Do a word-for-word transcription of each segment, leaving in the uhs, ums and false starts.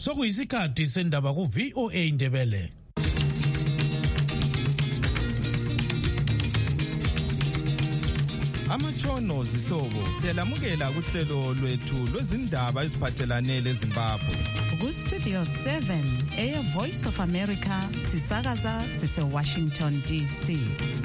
Sokuyisikhathi sendaba ku V O A Indebele. Amatshono zihlobo siyalamukela kuhlelo lwethu lwezindaba eziphathelane leZimbabwe. Ku Studio seven, Air Voice of America, sisakaza sise Washington D C.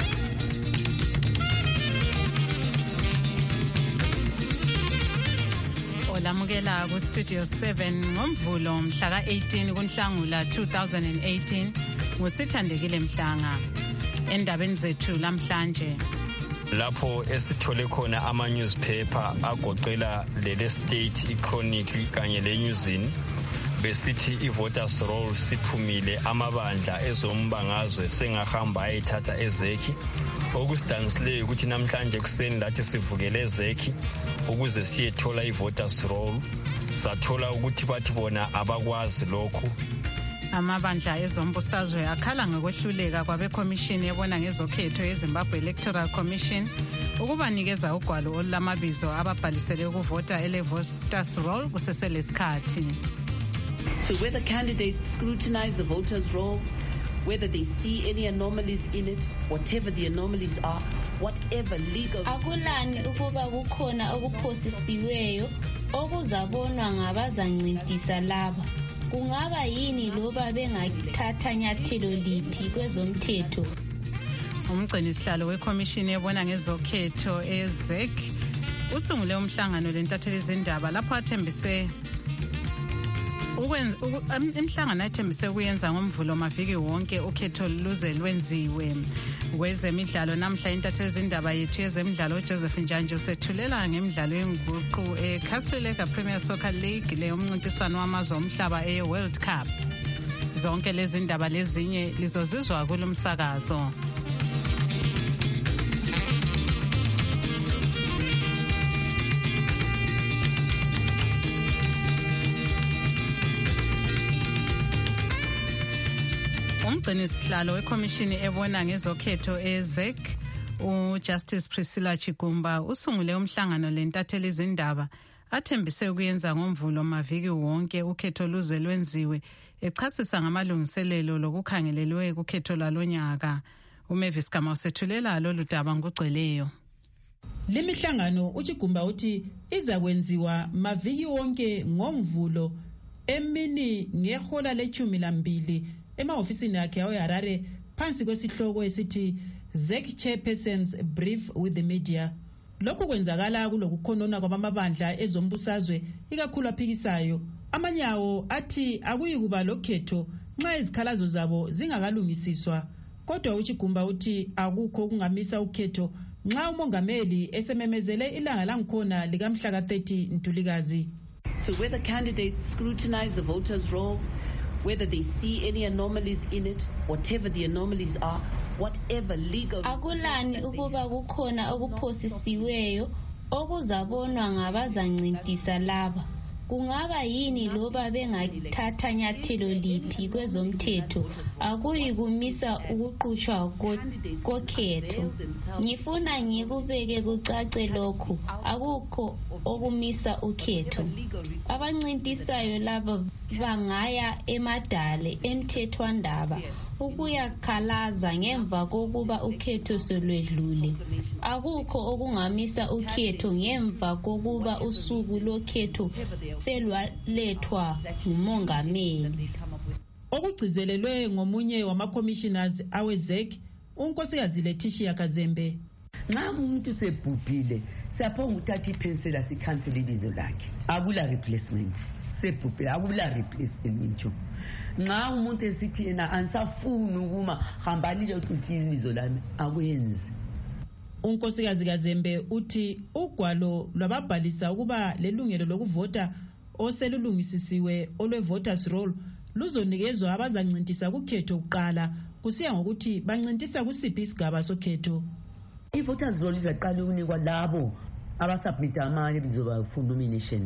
Olamukela ku Studio seven ngomvulo mhla ka eighteen kuNhlangula two thousand eighteen ngusithandekile Mhlanga. Endabeni zethu lamhlanje lapho esithole khona ama newspaper agoqela lele state i-Chronicle kanye le Newsini besithi i-voters roll siphumile amabandla ezombangazwe sengahamba ayithatha ezekhi okusidanisileyo ukuthi namhlanje kuseni lathi sivukele ezekhi ukuze siyethola i-voters roll sathola ukuthi bathi bona abakwazi lokho. Amabandla ezombusazwe akhala ngokwehluleka kwabekhomishini ebona ngezokhetho yeZimbabwe Electoral Commission ukubanikeza ugwalo olulamabizo ababhalisele ukuvota ele voters roll kuseselesikhathi. So whether candidates scrutinize the voters roll, whether they see any anomalies in it, whatever the anomalies are, whatever legal akulani ukuba kukhona okuphosisiweyo okuzabonwa ngabazancintiswa laba. Kungaba yini loba bengathatha nyathelo liphi kwezomthetho. Umgcini sihlalo wekhomishini ebona ngezokhetho ezek usungule umhlangano lentatheli izindaba lapho athembise ukwenza imhlangano athembise kuyenza ngomvulo maviki wonke ukhetho luze lwenziwe. Kwezemidlalo namhla intatheli izindaba yethu yezemidlalo Joseph Njanje usethulela ngemidlalo yenguqu eCastlelake Premier Soccer League le umncintiswano wamazwe omhlaba eWorld Cup. Zonke lezi ndaba lezinye lizozizwa kulomsakazo. Umgcini sihlalo wekhomishini ebona ngezokhetho ezek uJustice Priscilla Chigumba usungule umhlangano lentatheli izindaba athembise ukuyenza ngomvulo maviki wonke ukhetho luze lwenziwe echasisa ngamalungiselelo lokukhangelelwe kukhetho lalonyaka. uMavis Kama usethulela lolu daba ngugcweleyo. Lemihlangano uChigumba uthi izakwenziwa maviki wonke ngomvulo emini ngehola lechumi lambili emahofisini akhe eHarare phansi kwesihloko esithi ZEC Chairperson's Brief with the Media. Lokhu kwenzakala kulokukhonona kwabamabandla ezombusazwe ikakhulu aphikisayo. Amanyawo athi akuyikuba lokhetho nxa izikhalazo zabo zingakalungisiswa. Kodwa uChigumba uthi akukho kungamisa ukhetho nxa umongameli esememezele ilanga langikhona likamhla ka thirty Ntulikazi. So whether candidates scrutinize the voters roll, whether they see any anomalies in it, whatever the anomalies are, whatever legal akulani ukuba kukhona okuphosisiweyo okuzabonwa ngabazancintiswa laba. Kungaba yini loba bengathatha nyathelo liphi kwezomthetho akuyi kumisa ukuqhutshwa kokhetho. Ngifuna ngikubeke kucace lokho akukho okumisa ukhetho. Abancintisayo laba bangaya emadale emthethwandaba ukuyakhalaza ngemva kokuba ukhetho solwedlule. Akukho okungamisa ukhetho ngemva kokuba usuku lokhetho selwalethwa ngumongameli. Okugcizelelwe ngomunye wama-commissioners awezek unkosikazi Letitia Kazembe. Nxa umuntu sebhubhile siyaphonga ukuthatha ipensela sikhansele ibizo lakhe. Akula replacement. Sebhubhile akula replacement. Nxa umuntu esithi yena ansafuni ukuma hambani lokuthi ibizo lami akuyenzi. Unkosikazi Kazembe uthi ugwalo lwababhalisa ukuba lelungelo lokuvota oselulungisisiwe olwe voters roll luzonikezwa abazancintisa kukhetho kuqala kusiya ngokuthi bancintisa kusiphi isigaba sokhetho. I-voters roll izaqala ukunikwa labo abasubmita amabizo ba for nomination.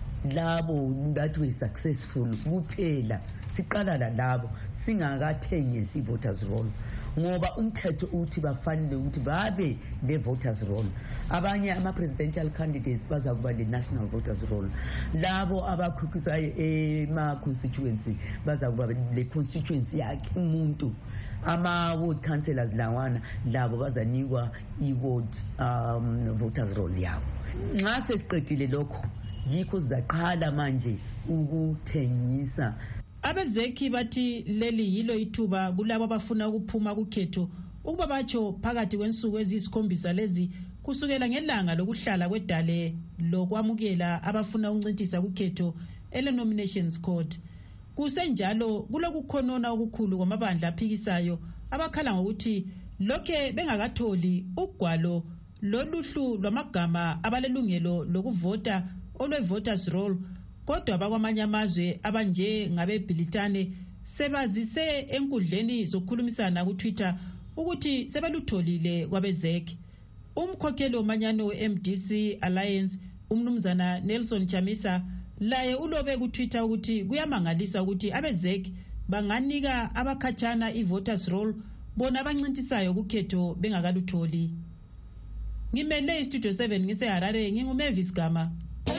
Labo that were successful kuphela siqala la labo singakathengisi i-voters roll. ngoba umthetho uthi bafanele ukuthi babe ne-voters roll. Abanye ama-presidential candidates bazakuba le-national voters roll. Labo abakhukhisayo ema-constituency bazakuba le-constituency yakhe umuntu. Ama-ward councillors lawana labo bazanikwa i-ward um, voters roll yabo. Nxa sesiqedile lokho yikho sizaqala manje ukuthengisa. Abezeki bathi leli yilo ithuba kulabo abafuna ukuphuma kukhetho ukuba batsho phakathi kwensuku eziyisikhombisa lezi kusukela ngelanga lokuhlala kwedale lokwamukela abafuna ukuncintisa kukhetho ele nominations court. Kusenjalo kulokukhonona okukhulu kwamabandla aphikisayo abakhala ngokuthi lokhe bengakatholi ugwalo loluhlu lwamagama abalelungelo lokuvota olwe-voters roll, kodwa bakwamanye amazwe abanje ngabeBritane sebazise enkundleni zokukhulumisana kuTwitter ukuthi sebelutholile kwabezeki. Umkhokheli womanyano we-M D C Alliance umnumzana Nelson Chamisa laye ulobe kuTwitter ukuthi kuyamangalisa ukuthi abezeki banganika abakhatshana i-voters roll bona abancintisayo kukhetho bengakalutholi. Ngimele iStudio seven ngiseHarare, nginguMavis Gama.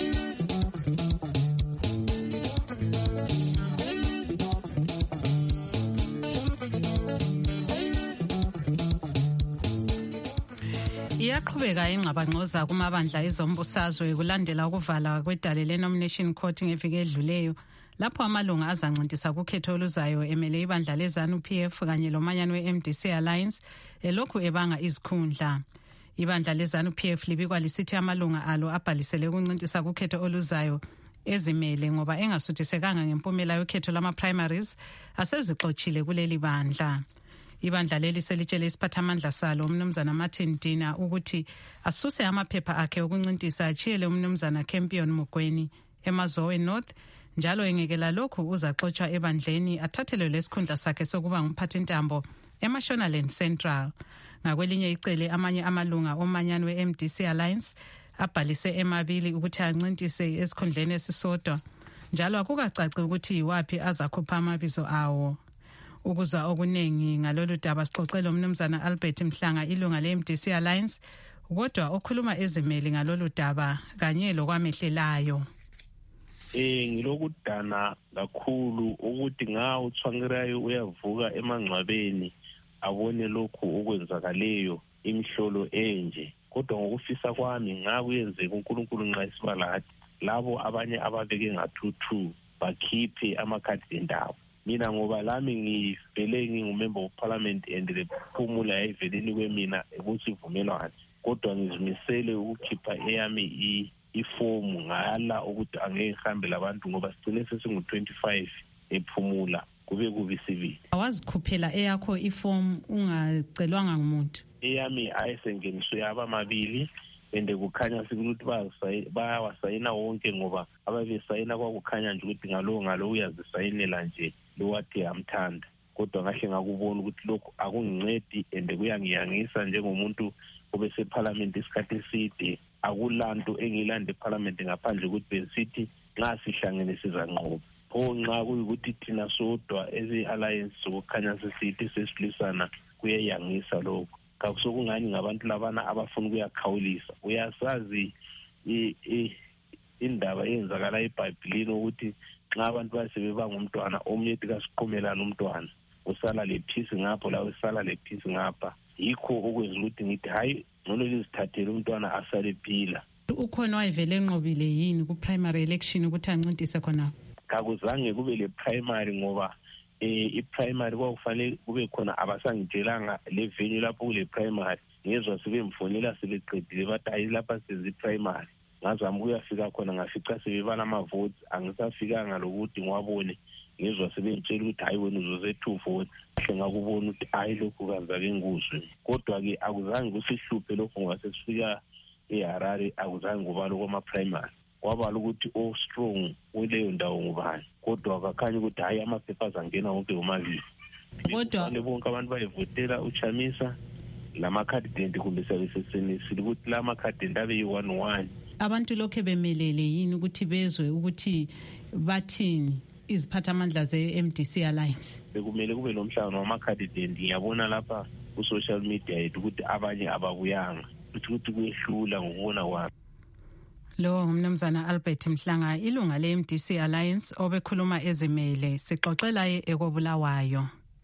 Iyaqhubeka ingxabangxoza kumabandla ezombusazwe kulandela ukuvala kwedale le-nomination court ngeviki edluleyo lapho amalunga azancintisa kukhetho oluzayo emele ibandla le-ZANU P F kanye lomanyano we-M D C Alliance elokhu ebanga izikhundla. Ibandla le-ZANU P F libikwa lisithi amalunga alo abhalisele ukuncintisa kukhetho oluzayo ezimele ngoba engasuthisekanga ngempumela yokhetho lama-primaries asezixotshile kuleli bandla. Ibandla leli selitshele isiphathamandla salo umnumzana Martin Dina ukuthi asuse amaphepha akhe okuncintisa achiyele umnumzana Campion Mugweni eMazowe North, njalo engekela lokhu uzaxotshwa ebandleni athathelwe lesikhundla sakhe sokuba ngumphathintambo eMashonaland Central. Ngakwelinye icele amanye amalunga omanyano we-M D C Alliance abhalise emabili ukuthi ancintise esikhundleni esisodwa, njalo akukacaci ukuthi yiwaphi azakhupha amabizo awo. Ukuzwa okunengi ngalolu daba sixoxele umnumzana Albert Mhlanga ilunga le-M D C Alliance, kodwa okhuluma ezimeli ngalolu daba kanye lokwamehlelayo. Eh ngilokudana kakhulu ukuthi nga uthwangirayo uyavuka emangcwabeni abone lokhu okwenzakaleyo imhlolo enje, kodwa ngokufisa kwami ngakuyenzeka uNkulunkulu nxa isibalathi labo abanye ababeke ngathuthu bakhiphe amakhadi endaba. Mina ngoba lami ngivele ngingumember of parliament and lephumula yayiveleni kwemina ukusivumelwano, kodwa ngizimisele ukukhipha eyami ifomu ngala ukuthi angeke ngihambe labantu ngoba sigcine sesingu twenty-five ephumula kube kubi sivile. Awazikhuphela eyakho ifomu ungacelwanga ngumuntu? Eyami ayisengeniswe abamabili ende kukhanya sikuthi bayawasayina wonke ngoba ababesayina kwakukhanya nje ukuthi ngalo ngalo uyazisayinela nje lowathi amthanda, kodwa ngahle ngakubona ukuthi lokhu akungincedi ende kuyangiyangisa njengomuntu obeseparliament isikhathi eside. Akulanto engilande eparliament ngaphandle ukuthi besithi nxa sihlangene sizanqoba. Pho nxa kuyikuthi thina sodwa ezi-alliance sokukhanya sisithi sesilisana kuyayangisa lokho. Kakusokungani ngabantu labana abafuna ukuyakhawulisa. Uyasazi indaba eyenzakala eBhayibhelini ukuthi nxa abantu basebeba ngumntwana omunye ethi kasiqhumelana umntwana usala lephisi ngapho lawe usala lephisi ngapha. Yikho okwenza ukuthi ngithi hayi ngcono lizithathele umntwana asale phila. Ukhona wayevele enqobile yini ku primary election ukuthi ancintise khona? Kakuzange kube le primary ngoba eh i-primary kwakufanele kube khona abasangitshelanga le venue lapho kule primary. Ngezwe sebemfonela sebeqedile bathi ayi lapha sezi primary. Ngazama ukuyafika khona ngafica sebebala ama votes, angisafikanga lokuthi ngiwabone. Ngezwe sebengitshela ukuthi hayi wena uzoze two votes. Ngakubona ukuthi hayi lokhu kazake nguzwe, kodwa ke akuzange kusihluphe lokho ngoba sesifika eHarare akuzange kubala kwama primary. Kwabala ukuthi o strong kuleyo ndawo ngubani, kodwa akakhanya ukuthi hayi amaphepha azangena wonke omabili. Kodwa bonke abantu bayivotela uChamisa lama candidate kumbe services ukuthi lama candidate abe yi one one. Abantu lokho bemelele yini ukuthi bezwe ukuthi bathini? iziphathamandla ze-M D C Alliance? Bekumele kube lomhlangano wama-candidate. Ngiyabona lapha ku-social media yethu ukuthi abanye ababuyanga ukuthi ukuthi kuyehlula ngokubona kwami. Lo ngumnumzana Albert Mhlanga, ilunga le-M D C Alliance obekhuluma ezimele. Sixoxela ekobulawayo.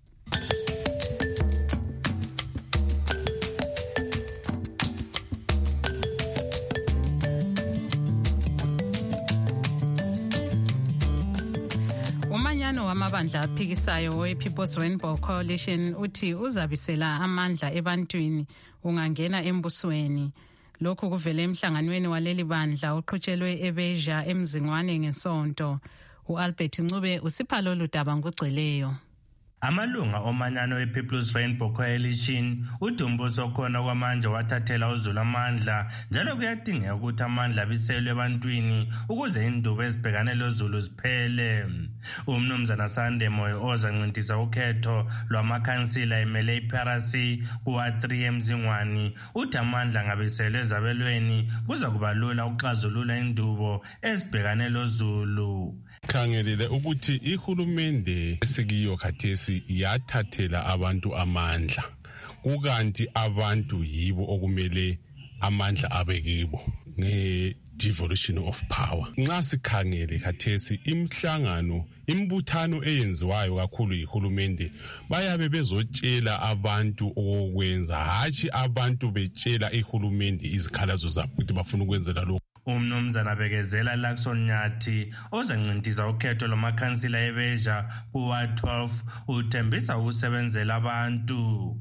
Umanyano wamabandla aphikisayo we-People's Rainbow Coalition uthi uzabisela amandla ebantwini ungangena embusweni. Lokhu kuvele emhlanganweni waleli bandla oqhutshelwe eBeja emzingwane ngesonto. U-Albert Ncube usipha lolu daba ngogcweleyo. Amalunga omanyano we-People's Rainbow Coalition udumbuso khona kwamanje wathathela uZulu amandla njalo kuyadingeka ukuthi amandla abiselwe ebantwini ukuze indubo ezibhekane loZulu ziphele. Umnumzana Sande Moyo ozancintisa ukhetho lwamakhansila emele i-P R C kuwa three emzingwani uthi amandla ngabiselwe ezabelweni kuza kuba lula ukuxazulula indubo ezibhekane loZulu. Khangelele ukuthi ihulumende esikiyo khathesi yathathela abantu amandla kukanti abantu yibo okumele amandla abekibo nge devolution of power. Nxa sikhangele khathesi imhlangano imbuthano eyenziwayo kakhulu yihulumende bayabe bezotshela abantu okwenza hathi abantu betshela ihulumende izikhalazo zabo ukuthi bafuna ukwenzela lokho. Umnumzana bekezela Lakson Nyathi ozancintisa ukhetho lomakhansila eBeja kuwa twelve uthembisa ukusebenzela abantu.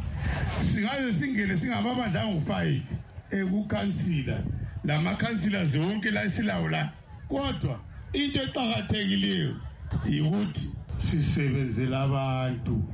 Singaze singene singababandla ngo-five ekukhansila lamakhansila zonke la silawula kodwa into eqhakathekileyo ukuthi sisebenzela abantu.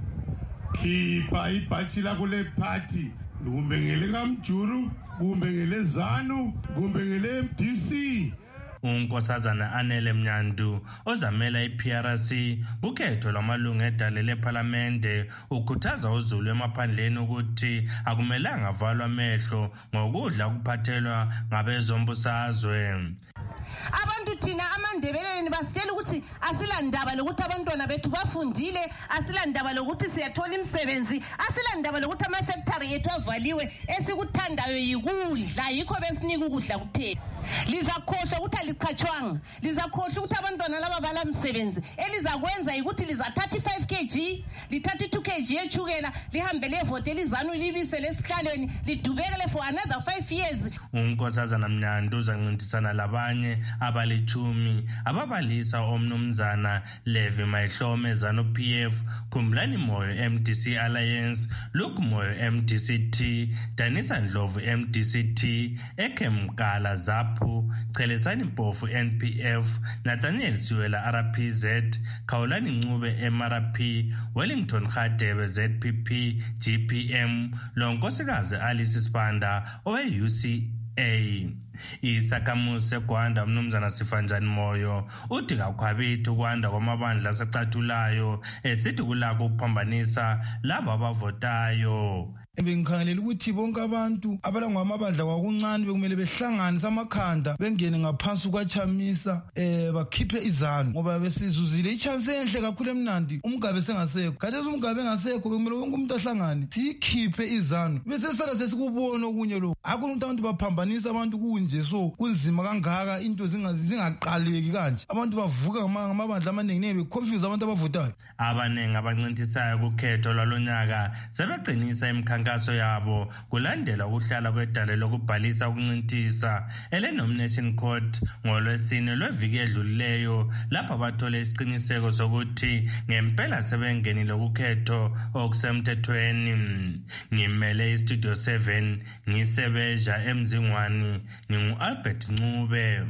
Khipha ibhathi lakho le party kumbe ngele kaMjuru kumbe ngele ZANU kumbe ngele M D C. Unkosazana Anele Mnyandu ozamela i-P R C kukhetho lwamalunga edale leParlamente ukhuthaza uZulu emaphandleni ukuthi akumelanga avalwa amehlo ngokudla ukuphathelwa ngabezombusazwe. Abantu thina amandebeleni basitshela ukuthi asilandaba lokuthi abantwana bethu bafundile, asilandaba lokuthi siyathola imisebenzi, asilandaba lokuthi ama-factory ethu avaliwe, esikuthandayo yikudla, yikho besinika ukudla kuphela. Lizakhohlwa ukuthi aliqhatshwanga, lizakhohlwa ukuthi abantwana laba bala msebenzi, elizakwenza yikuthi lizathatha i-five kilograms lithatha i-two kilograms yechukela lihambe levote elizanu libise lesihlalweni lidubekele for another five years. Unkosazana Mnyandu uzancintisana labanye abalichumi ababalisa omnumzana Levi Mayihlome ZANU P F, Khumbulani Moyo M D C Alliance, Luke Moyo M D C T, Danisa Ndlovu M D C T, Ekemkala ZAPU, Chelesani Mpofu N P F, Nathaniel Siwela R P Z, Khawulani Ncube M R P, Wellington Khadebe Z P P G P M, Lonkosikazi Alice Sibanda owe U C A. Isakhamuzi Gwanda umnumzana Sifanjani Moyo uthi kakhwabithu kwanda kwamabandla asecatulayo esithi kulako ukuphambanisa labo abavotayo. Bengikhangelela ukuthi bonke abantu abalangwa amabandla kwakuncane bekumele behlanganise amakhanda bengene ngaphansi kwaChamisa eh bakhiphe izanu ngoba besizuzile ichance enhle kakhulu emnandi umgabe sengasekho khathesi umgabe engasekho bekumele wonke umuntu ahlangane sikhiphe izanu bese sala sesikubona okunye lokho akho abantu baphambanisa abantu kunje so kunzima kangaka into zingaqaleki kanje abantu bavuka ngamabandla amaningi nebe confuse abantu abavotayo. Abanengi abancintisayo kukhetho lwalonyaka sebeqinisa emkhanka kaso yabo kulandela ukuhlala kwedale lokubhalisa ukuncintisa eleNomination Court ngolwesine lweviki edlulileyo lapha bathole isiqiniseko sokuthi ngempela sebengenile ukukhetho okusemthethweni. Ngimele iStudio seven ngisebeja emzingwani ngingu-Albert Ncube.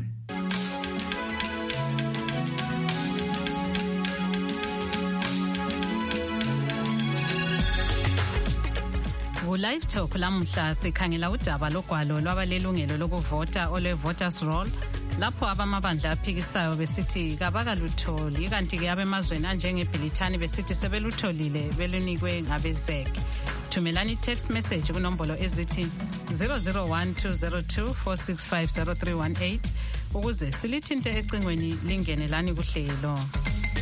Live Talk lamhla sikhangela udaba logwalo lwabalelungelo lokuvota ole voters roll lapho abamabandla aphikisayo besithi kabakalutholi kanti ke abemazweni anjengeBrithani besithi sebelutholile belunikwe ngabeZEC. Thumelani text message kunombolo ezithi zero zero one two zero two four six five zero three one eight ukuze silithinte ecingweni lingenelani kuhlelo.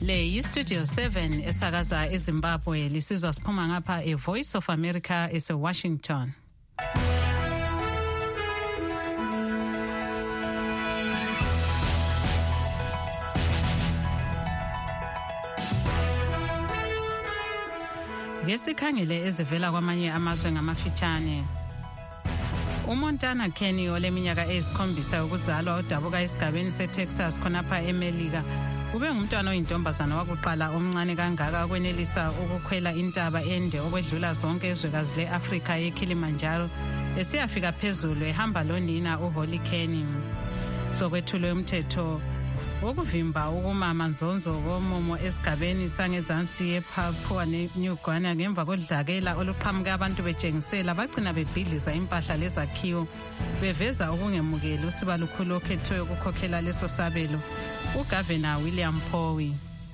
Le yi-Studio seven esakaza eZimbabwe lisizwa siphuma ngapha e-Voice of America ese-Washington. Ngesikhangele ezivela kwamanye amazwe ngamafitshane. uMontana Kenny oleminyaka eyisikhombisa ukuzalwa udabuka esigabeni seTexas khonapha eMelika ube ngumntwana oyintombazana wakuqala omncane kangaka okwenelisa ukukhwela intaba ende okwedlula zonke ezwekazi le-Afrika yeKilimanjaro esiyafika phezulu ehamba lonina uHolly Kenny. Sokwethulwe umthetho ukuvimba ukumama nzonzo komomo esigabeni sangezansi yePapua New Guinea ngemva kodlakela oluqhamuke abantu betshengisela bagcina bebhidliza impahla lezakhiwo beveza ukungemukeli usiba lukhulu okhethwe ukukhokhela leso sabelo uGavana William Powie.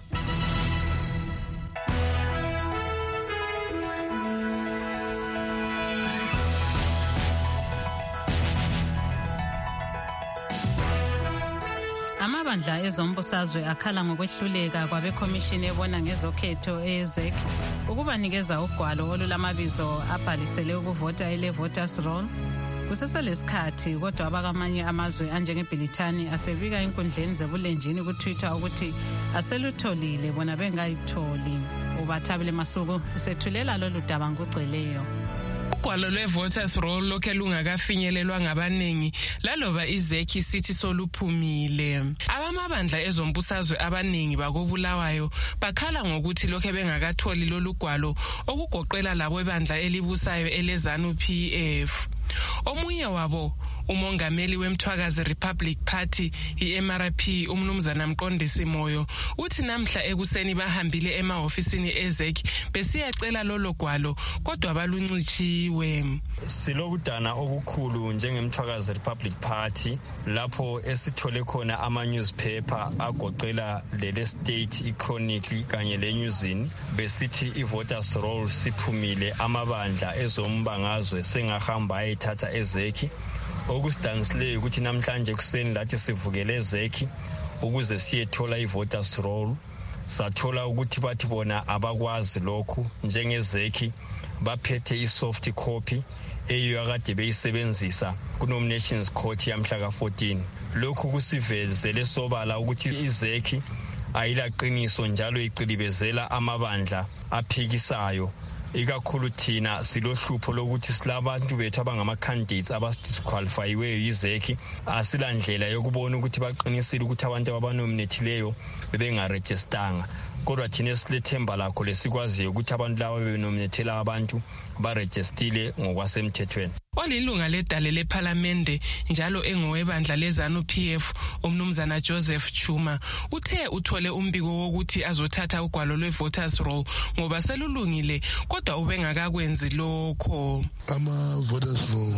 Amabandla ezombusazwe akhala ngokwehluleka kwabekhomishini ebona ngezokhetho e-Z E C ukubanikeza ugwalo olulamabizo abhalisele ukuvota ele-voters roll. Kuseselesikhathi kodwa abakamanye amazwe anjengeBrithani asebika inkundleni zebulenjini ku-Twitter ukuthi aselutholile bona bengayitholi. Ubathabile Masuku usethulela lolu daba ngokugcweleyo. Ugwalo lwe-voters roll lokhe lungakafinyelelwa ngabaningi laloba i-Z E C sithi soluphumile. Abamabandla ezombusazwe abaningi bakobulawayo bakhala ngokuthi lokhe bengakatholi lolu gwalo okugoqela labo ebandla elibusayo eleZANU P F. Omunye wabo umongameli wemthwakazi Republic Party i-M R P umnumzana Mqondisi Moyo uthi namhla ekuseni bahambile emahofisini e-Z E C besiyacela lolo gwalo kodwa baluncitshiwe. Silokudana okukhulu njengemthwakazi Republic Party lapho esithole khona ama-newspaper agoqela lele state i-Chronicle kanye le-Newsini besithi i-voters roll siphumile amabandla ezombangazwe sengahamba ayithatha e-Z E C. Okusidanisileyo ukuthi namhlanje kuseni lathi sivukele e-Z E C ukuze siyethola i-voters roll sathola ukuthi bathi bona abakwazi lokhu njenge-Z E C baphethe i-soft copy eyo akade beyisebenzisa kunominations court yamhla ka-fourteen. Lokhu kusivezele sobala ukuthi i-Z E C ayilaqiniso njalo iqilibezela amabandla aphikisayo. Ikakhulu thina silohlupho lokuthi silabantu bethu abangama-candidates abadisqualifiyiweyo yi-Z E C asilandlela yokubona ukuthi baqinisile ukuthi abantu abanominathileyo bebengarejistanga. Kodwa thina esilethemba lakho lesikwaziyo ukuthi abantu laba bebenominathela abantu barejistile ngokwasemthethweni. Olilunga ledale lephalamende njalo engowebandla leZANU P F umnumzana Joseph Chuma uthe uthole umbiko wokuthi azothatha ugwalo lwe-voters roll ngoba selulungile kodwa ubengakakwenzi lokho. Ama-voters roll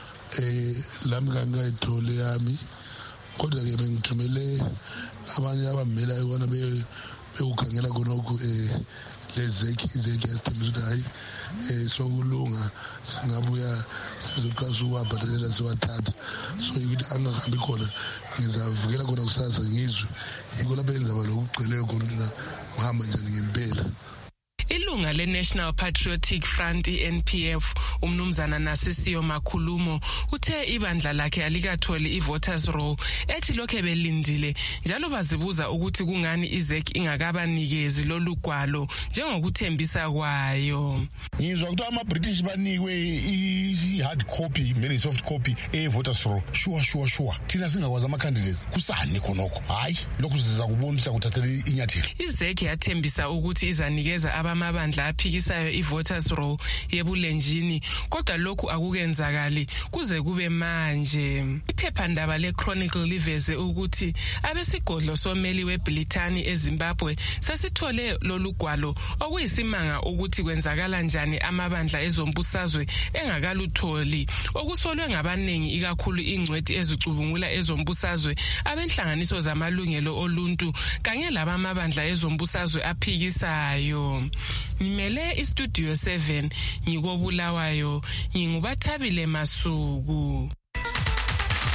eh lami kangayithole yami kodwa ke bengithumele abanye abamela ukona be bekukhangela konokho eh le-Z E C i-Z E C yasithembisa ukuthi hayi um sokulunga singabuya sizoqasa ukuwabhadalela siwathatha so ukuthi angahambi khona ngizavukela khona kusasa ngizwe yikho lapho enzaba lokugcweleyo khona ukuthi uhamba njani ngempela. Ilunga le-National Patriotic Front i-N P F umnumzana Nasisiyo Makhulumo uthe ibandla lakhe alikatholi i-voters roll ethi lokhe belindile njalo bazibuza ukuthi kungani i-Z E C ingakabanikezi lolu gwalo njengokuthembisa kwayo. Ngizwa ukuthi ama-British banikwe i-hard copy mele soft copy e-voters roll sure sure sure thina singakwazi ama-candidates kusani khonokho hayi lokhu siza kubonisa kuthathela inyathelo. i-Z E C yathembisa ukuthi izanikeza abamabandla aphikisayo i-voters roll yebulenjini kodwa lokhu akukenzakali kuze kube manje. Iphephandaba le-Chronicle liveze ukuthi abesigodlo someli weBrithani eZimbabwe sasithole lolu gwalo okuyisimanga ukuthi kwenzakala njani amabandla ezombusazwe engakalutholi okusolwe ngabaningi ikakhulu ingcwethi ezicubungula ezombusazwe abenhlanganiso zamalungelo oluntu kanye labamabandla ezombusazwe aphikisayo. Ngimele iStudio seven ngikobulawayo ngingubathabile Masuku.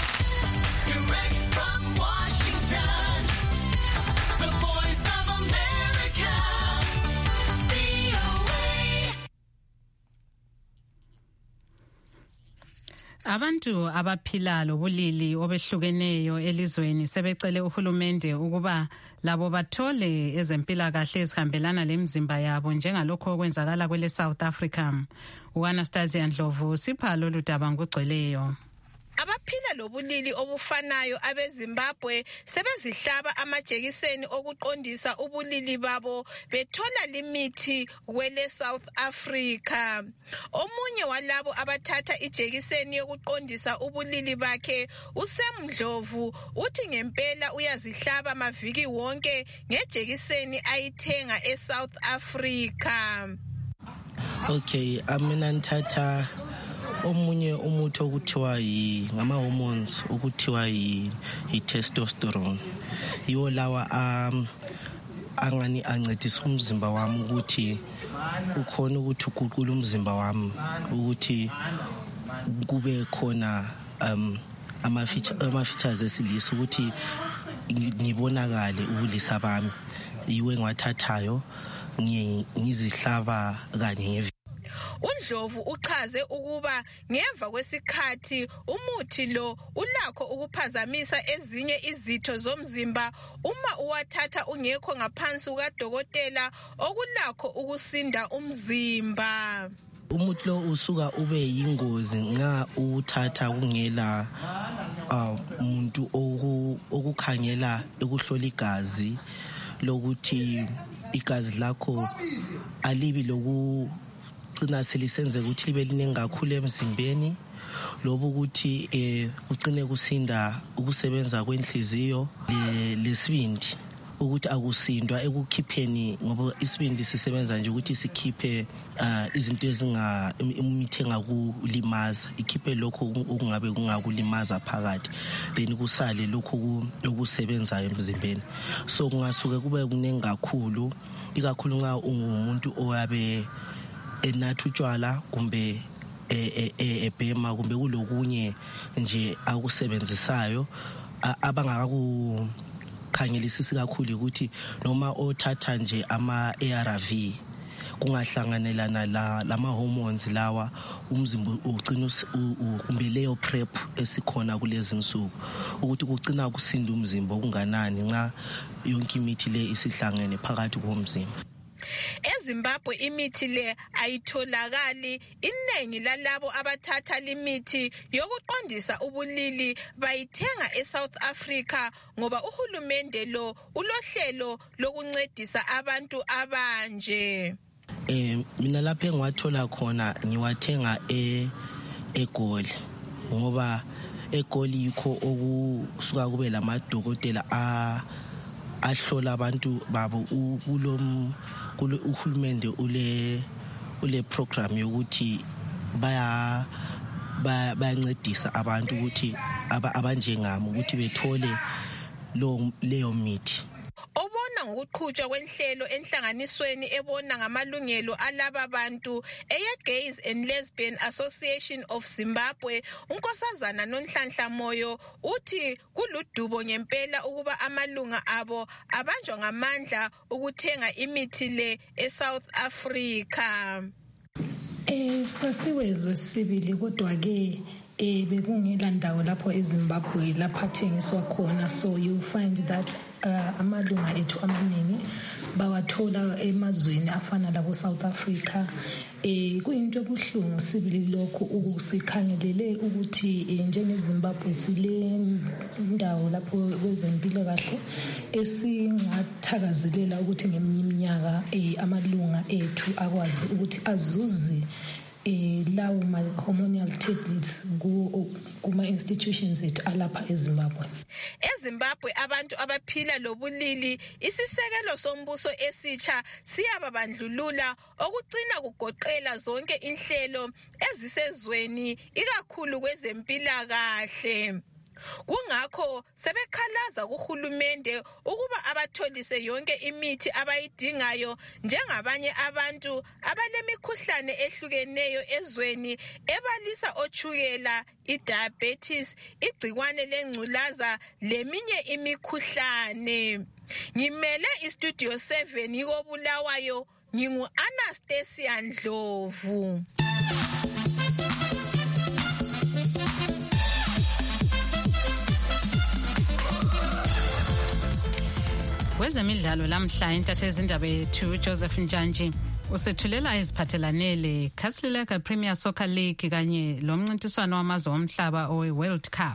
Direct from Washington, the Voice of America. Abantu abaphila lobulili obehlukeneyo elizweni sebecele uhulumende ukuba labo bathole ezempilakahle ezihambelana lemizimba yabo njengalokho okwenzakala kwele South Africa. U-Anastasia Ndlovu sipha lolu daba ngokugcweleyo. Abaphila lobulili obufanayo abeZimbabwe sebezihlaba amajekiseni okuqondisa ubulili babo bethola limithi kwele South Africa. Omunye walabo abathatha ijekiseni yokuqondisa ubulili bakhe uSemdlovu uthi ngempela uyazihlaba maviki wonke ngejekiseni ayithenga eSouth Africa. Okay, amina nthatha omunye umuthi okuthiwa yi ngama hormones okuthiwa yi testosterone. Yiwo lawa um angani ancedisa umzimba wami ukuthi ukhona ukuthi uguqule umzimba wami ukuthi kube khona um ama features esilisa ukuthi ngibonakale ubulisa bami. Yiwe ngwathathayo ngizihlaba kanye ngeviki. uNdlovu uchaze ukuba ngemva kwesikhathi umuthi lo ulakho ukuphazamisa ezinye izitho zomzimba uma uwathatha ungekho ngaphansi kukadokotela okulakho ukusinda umzimba. Umuthi lo usuka ube yingozi nga uthatha kungela umuntu okukhangela ukuhlola igazi lokuthi igazi lakho alibi loku gcina selisenze ukuthi libe liningi kakhulu emzimbeni lobo ukuthi eh ugcine kusinda ukusebenza kwenhliziyo lesibindi ukuthi akusindwa ekukhipheni ngoba isibindi sisebenza nje ukuthi sikhiphe izinto ezinga imithi engakulimaza ikhiphe lokho okungabe kungakulimaza phakathi then kusale lokho okusebenza emzimbeni. So kungasuke kube kuningi kakhulu ikakhulu nxa ungumuntu oyabe enathu tshwala kumbe ebhema kumbe kulokunye nje akusebenzisayo abangakaku khangelisisi kakhulu ukuthi noma othatha nje ama A R V kungahlanganelana la lama hormones lawa umzimba ugcina kumbe leyo prep esikhona kulezi insuku ukuthi kugcina kusinda umzimba okunganani nxa yonke imithi le isihlangene phakathi komzimba. EZimbabwe imithi le ayitholakali. Inengi lalabo abathatha limithi yokuqondisa ubulili bayithenga eSouth Africa ngoba uhulumende lo ulohlelo lokuncedisa abantu abanje. Eh mina lapha engiwathola khona ngiwathenga e eGoli ngoba eGoli yikho okusuka kube lamadokotela a ahlola abantu babo kulom kulo uhulumende ule ule program yokuthi baya bayancedisa abantu ukuthi abanjengami ukuthi bethole lo leyo mithi. Obona ngokuqhutshwa kwenhlelo enhlanganisweni ebona ngamalungelo alaba bantu eye Gays and Lesbian Association of Zimbabwe unkosazana Nonhlanhla Moyo uthi kuludubo ngempela ukuba amalunga abo abanjwa ngamandla ukuthenga imithi le eSouth Africa. Eh sasiwezwe sibili kodwa ke eh bekungela ndawo lapho eZimbabwe lapha thengiswa khona, so you find that uh, amalunga ethu amaningi bawathola emazweni afana labo South Africa. Eh kuyinto ebuhlungu sibili lokho ukusikhangelele ukuthi njengeZimbabwe sile ndawo lapho kwezempilo kahle esingathakazelela ukuthi ngeminyaka amalunga ethu akwazi ukuthi azuze eh lawo ma hormonal tablets kuma institutions ethu alapha eZimbabwe. EZimbabwe abantu abaphila lobulili isisekelo sombuso esitsha siyababandlulula okucina kugoqela zonke inhlelo ezisezweni ikakhulu kwezempilakahle. Kungakho sebekhalaza kuhulumende ukuba abatholise yonke imithi abayidingayo njengabanye abantu abalemikhuhlane ehlukeneyo ezweni ebalisa ochukela, idiabetes, igcikwane lengculaza leminye imikhuhlane. Ngimele istudio seven yikobulawayo, ngingu Anastasia Ndlovu. Kwezemidlalo lamhla intatheli izindaba yethu Joseph Njanji usethulela iziphathelane le-Khasileka Premier Soccer League kanye lomncintiswano wamazwe omhlaba owe-World Cup.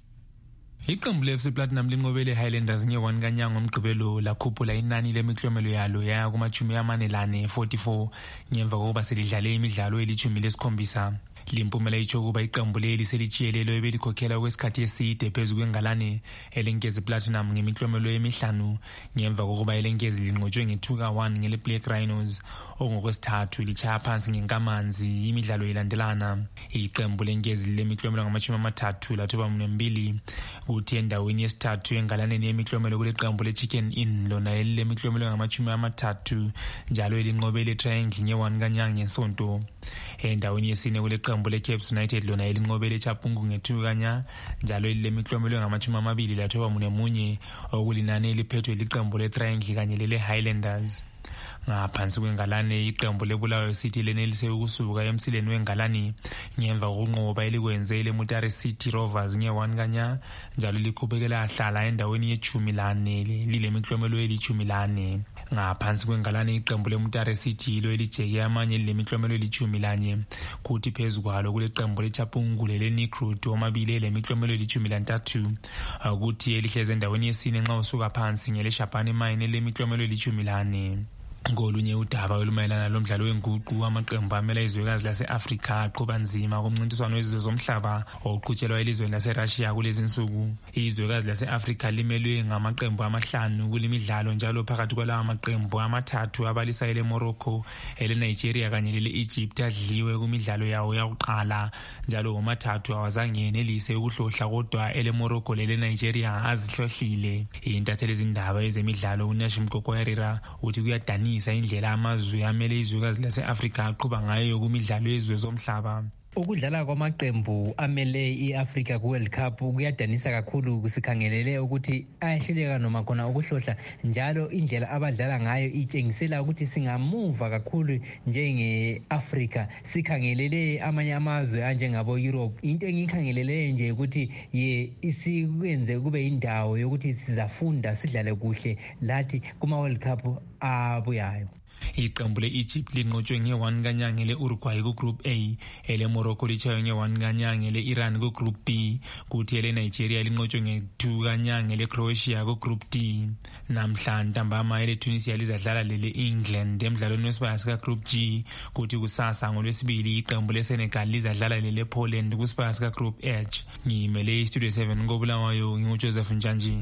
Iqembu le-F C Platinum linqobele Highlanders nge-one kanyanga ngomgqibelo lakhuphula inani lemiklomelo yalo yaya kumachumi amane lane forty-four ngemva kokuba selidlale imidlalo elichumi lesikhombisa. Limpumela itsho kuba iqembu leli selitshiyelelo ebelikhokhela okwesikhathi eside phezu kwengalane elenkezi Platinum ngemiklomelo emihlanu ngemva kokuba elenkezi linqotshwe nge-two ka one ngele Black Rhinos ongokwesithathu lichaya phansi ngenkamanzi imidlalo ilandelana. Iqembu lenkezi lemiklomelo ngamachumi amathathu lathoba mbili kuthi endaweni yesithathu engalaneni yemiklomelo kule qembu le-Chicken Inn lona elilemiklomelo ngamachumi amathathu njalo elinqobele Triangle nge-one kanyanga ngesonto. Endaweni yesine kule qembu le-Caps United lona elinqobele Chapungu nge-two kanya njalo elilemiklomelo ngamachumi amabili lathoba mune munye okulinani eliphethwe liqembu le-Triangle kanye lele-Highlanders. Ngaphansi kwengalane iqembu leBulawayo City lenelise ukusuka emsileni wengalani ngemva kokunqoba elikwenze leMutare City Rovers nge-one kanya njalo likhubekela ahlala endaweni yechumi lane lilemiklomelo elichumi lane. Ngaphansi kwengalane iqembu leMutare City lo elijeke amanye lilemiklomelo elichumi lanye kuthi phezu kwalo kule qembu leChapungu lele-Nikrut omabili elemiklomelo elichumi lantathu ukuthi elihleze endaweni yesine nxa usuka phansi ngele-Shabane Mine elemiklomelo elichumi lane. Ngolunye udaba olumayelana lomdlalo wenguqu amaqembu amela izwekazi lase-Afrika aqhuba nzima kumncintiswano wezizwe zomhlaba oqhutshelwa elizweni lase-Russia kulezi nsuku. Izwekazi lase-Afrika limelwe ngamaqembu amahlanu kule midlalo njalo phakathi kwalawa maqembu amathathu abalisa ele-Morocco, ele-Nigeria kanye lele-Egypt adliwe kumidlalo yawo yakuqala njalo womathathu awazange yenelise ukuhlohla kodwa ele-Morocco lele-Nigeria azihlohlile. Intatheli izindaba ezemidlalo uNashim Kokoerera uthi kuyadanisa indlela amazwe amele izwekazi lase-Afrika aqhuba ngayo kumidlalo yezizwe zomhlaba. Ukudlala kwamaqembu amele i-Africa ku-World Cup kuyadanisa kakhulu kusikhangelele ukuthi ayahluleka noma khona ukuhlohla njalo indlela abadlala ngayo itshengisela ukuthi singamuva kakhulu njenge-Africa sikhangelele amanye amazwe anjengabo Europe. Into engikhangelele nje ukuthi ye isikwenze kube indawo yokuthi sizafunda sidlale kuhle lathi kuma-World Cup abuyayo. Iqembu le-Egypt linqotshwe nge-one kanyanga le-Uruguay ku-Group A, ele-Morocco litshaywe nge-one kanyanga le-Iran ku-Group B, kuthi ele-Nigeria linqotshwe nge-two kanyanga le-Croatia ku-Group D. Namhla ntambama ele-Tunisia lizadlala lele-England emdlalweni wesibaya sika-Group G, kuthi kusasa ngolwesibili iqembu le-Senegal lizadlala lele-Poland kusibaya sika-Group H. Ngiyimele iStudio seven koBulawayo nginguJoseph Njanji.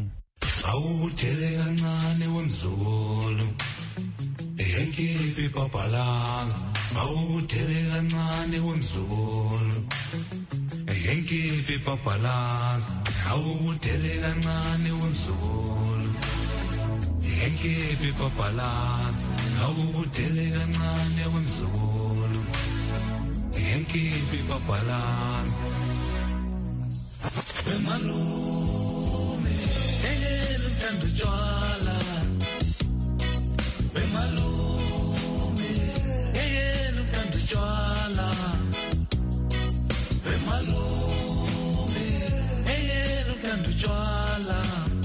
Awuthele kancane wemzulu Eyenkipi papalazi awuthele kancane wemzulu Eyenkipi papalazi awuthele kancane wemzulu Eyenkipi papalazi awuthele kancane wemzulu Eyenkipi papalazi Bemalume engelo thando jwala Bemalume engelo thando jwala Bemalume engelo thando jwala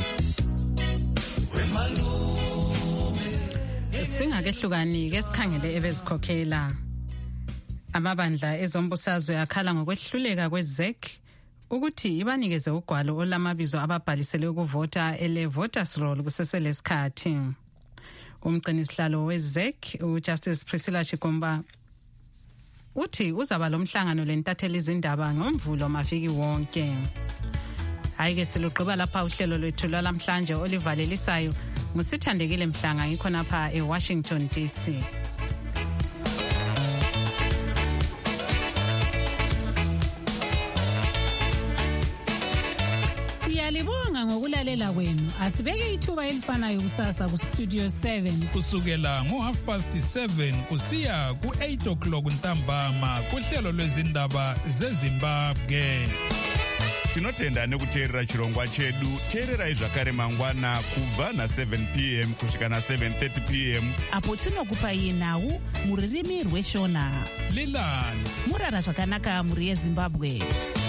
Bemalume Singakehlukani ke sikhangele ebezikhokhela amabandla ezombusazwe akhala ngokwehluleka kweZEC ukuthi ibanikeze ugwalo olamabizo ababhalisele ukuvota ele voters roll kuseselesikhathi. Umgcinisihlalo weZEC uJustice Priscilla Chigumba uthi uzaba lomhlangano lentatheli izindaba ngomvulo maviki wonke. Hayi ke siluqhiba lapha uhlelo lwethu lamhlanje olivalelisayo ngusithandekile Mhlanga ngikhona lapha eWashington D C. Siyalibonga ngokulalela kwenu. Asibeke ithuba elifanayo kusasa ku Studio seven. Kusukela ngo half past seven kusiya ku eight o'clock ntambama kuhlelo lwezindaba zeZimbabwe. Tinotenda nekuteerera chirongwa chedu. Teererai zvakare mangwana kubva na seven p m kusvika na seven thirty p m apo tinokupai nhau muririmi rweshona. Lilani murara zvakanaka muri yeZimbabwe.